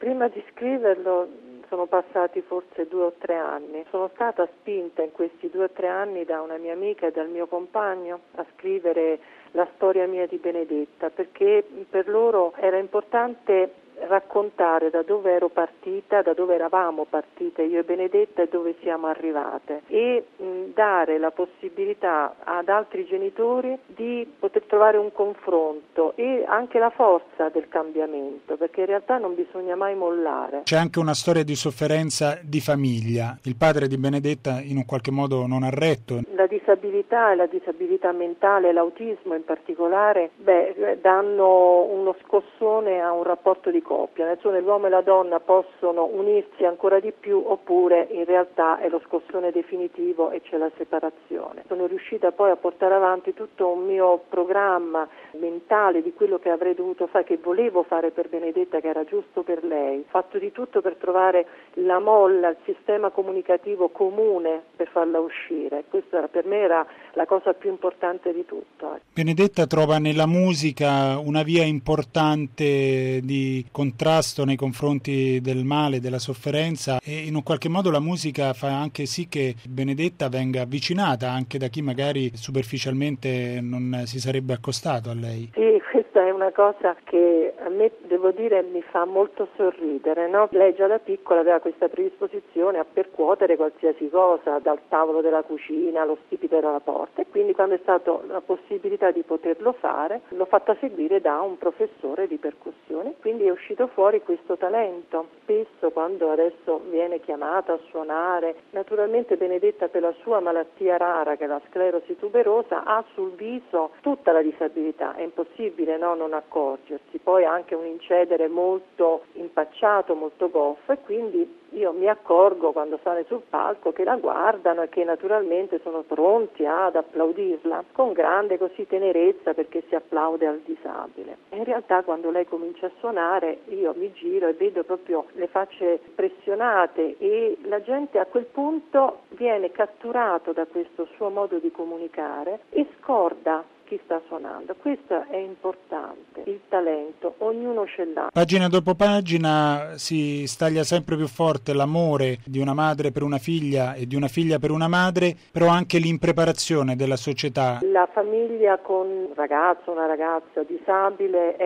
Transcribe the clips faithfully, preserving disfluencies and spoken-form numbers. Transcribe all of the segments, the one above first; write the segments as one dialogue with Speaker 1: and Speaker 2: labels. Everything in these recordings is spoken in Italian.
Speaker 1: Prima di scriverlo sono passati forse due o tre anni. Sono stata spinta in questi due o tre anni da una mia amica e dal mio compagno a scrivere la storia mia di Benedetta, perché per loro era importante raccontare da dove ero partita, da dove eravamo partite io e Benedetta e dove siamo arrivate, e mh, dare la possibilità ad altri genitori di poter trovare un confronto e anche la forza del cambiamento, perché in realtà non bisogna mai mollare.
Speaker 2: C'è anche una storia di sofferenza di famiglia. Il padre di Benedetta in un qualche modo non ha retto.
Speaker 1: La disabilità e la disabilità mentale, l'autismo in particolare, beh, danno uno scossone a un rapporto di coppia, nel senso che l'uomo e la donna possono unirsi ancora di più, oppure in realtà è lo scossone definitivo e c'è la separazione. Sono riuscita poi a portare avanti tutto un mio programma mentale di quello che avrei dovuto fare, che volevo fare per Benedetta, che era giusto per lei, fatto di tutto per trovare la molla, il sistema comunicativo comune per farla uscire. Questo era, per me era la cosa più importante di tutto.
Speaker 2: Benedetta trova nella musica una via importante di contrasto nei confronti del male, della sofferenza, e in un qualche modo la musica fa anche sì che Benedetta venga avvicinata anche da chi magari superficialmente non si sarebbe accostato a lei.
Speaker 1: Sì, questa è una cosa che a me, devo dire, mi fa molto sorridere, no? Lei già da piccola aveva questa predisposizione a percuotere qualsiasi cosa, dal tavolo della cucina allo stipite della porta, e quindi quando è stata la possibilità di poterlo fare l'ho fatta seguire da un professore di percussione, quindi è uscito fuori questo talento. Spesso quando adesso viene chiamata a suonare, naturalmente Benedetta, per la sua malattia rara che è la sclerosi tuberosa, ha sul viso tutta la disabilità, è impossibile, no, non accorgersi, poi ha anche un incedere molto impacciato, molto goffo, e quindi io mi accorgo quando sale sul palco che la guardano e che naturalmente sono pronti ad applaudirla con grande così tenerezza, perché si applaude al disabile. E in realtà quando lei comincia a suonare io mi giro e vedo proprio le facce pressionate, e la gente a quel punto viene catturato da questo suo modo di comunicare e scorda chi sta suonando. Questo è importante, il talento, ognuno ce l'ha.
Speaker 2: Pagina dopo pagina si staglia sempre più forte l'amore di una madre per una figlia e di una figlia per una madre, però anche l'impreparazione della società.
Speaker 1: La famiglia con un ragazzo, una ragazza disabile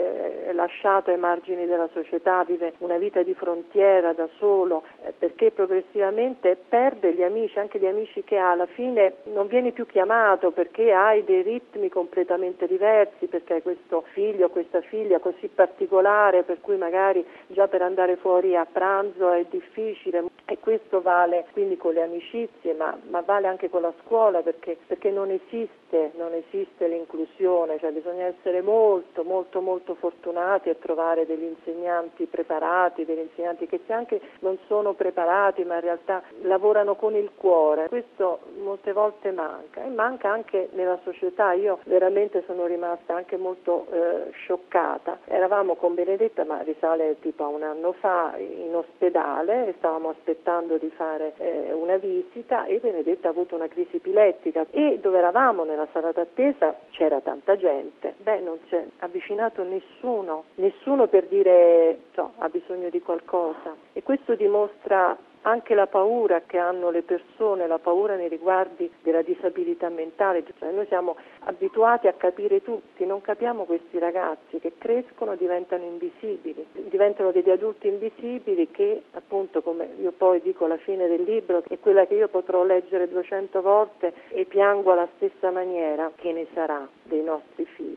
Speaker 1: è lasciato ai margini della società, vive una vita di frontiera da solo, perché progressivamente perde gli amici, anche gli amici che ha. Alla fine non vieni più chiamato perché hai dei ritmi completamente diversi, perché hai questo figlio, questa figlia così particolare, per cui magari già per andare fuori a pranzo è difficile, e questo vale quindi con le amicizie, ma, ma vale anche con la scuola, perché, perché non esiste, non esiste l'inclusione, cioè bisogna essere molto molto molto fortunati a trovare degli insegnanti preparati, degli insegnanti che anche non sono preparati ma in realtà lavorano con il cuore. Questo molte volte manca, e manca anche nella società. Io veramente sono rimasta anche molto eh, scioccata. Eravamo con Benedetta, ma risale tipo a un anno fa, in ospedale, e stavamo aspettando di fare eh, una visita, e Benedetta ha avuto una crisi epilettica, e dove eravamo nella sala d'attesa c'era tanta gente, beh non si è avvicinato nessuno, nessuno per dire no, ha bisogno di qualcosa, e questo dimostra anche la paura che hanno le persone, la paura nei riguardi della disabilità mentale. Cioè, noi siamo abituati a capire tutti, non capiamo questi ragazzi che crescono, diventano invisibili, diventano degli adulti invisibili che, appunto, come io poi dico alla fine del libro, è quella che io potrò leggere duecento volte e piango alla stessa maniera, che ne sarà dei nostri figli.